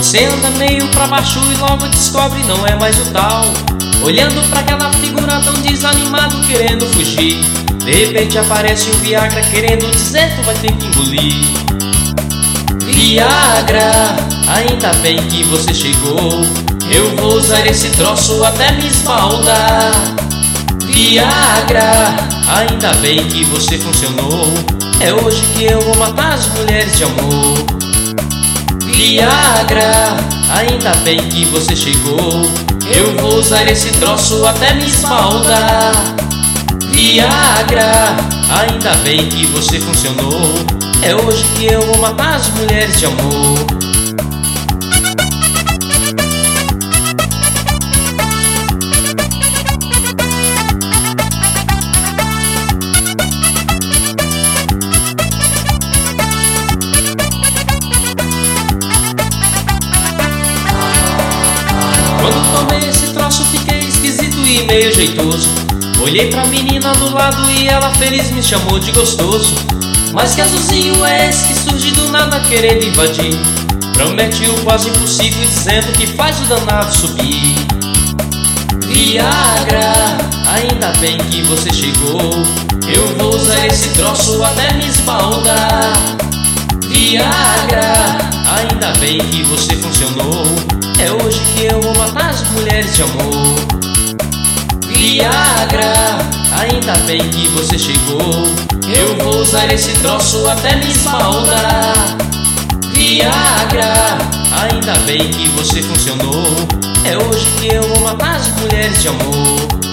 Você anda meio pra baixo e logo descobre não é mais o tal. Olhando pra aquela figura tão desanimado querendo fugir. De repente aparece um Viagra querendo dizer tu vai ter que engolir. Viagra, ainda bem que você chegou. Eu vou usar esse troço até me esbaldar. Viagra, ainda bem que você funcionou. É hoje que eu vou matar as mulheres de amor. Viagra, ainda bem que você chegou. Eu vou usar esse troço até me esbaldar. Viagra, ainda bem que você funcionou. É hoje que eu vou matar as mulheres de amor. Quando tomei esse troço fiquei esquisito e meio jeitoso. Olhei pra menina do lado e ela feliz me chamou de gostoso. Mas que azulzinho é esse que surge do nada querendo invadir? Promete o quase impossível dizendo que faz o danado subir. Viagra, ainda bem que você chegou. Eu vou usar esse troço até me esbaldar. Viagra, ainda bem que você funcionou. É hoje que eu vou matar as mulheres de amor. Viagra, ainda bem que você chegou. Eu vou usar esse troço até me esbaldar. Viagra, ainda bem que você funcionou. É hoje que eu vou matar as mulheres de amor.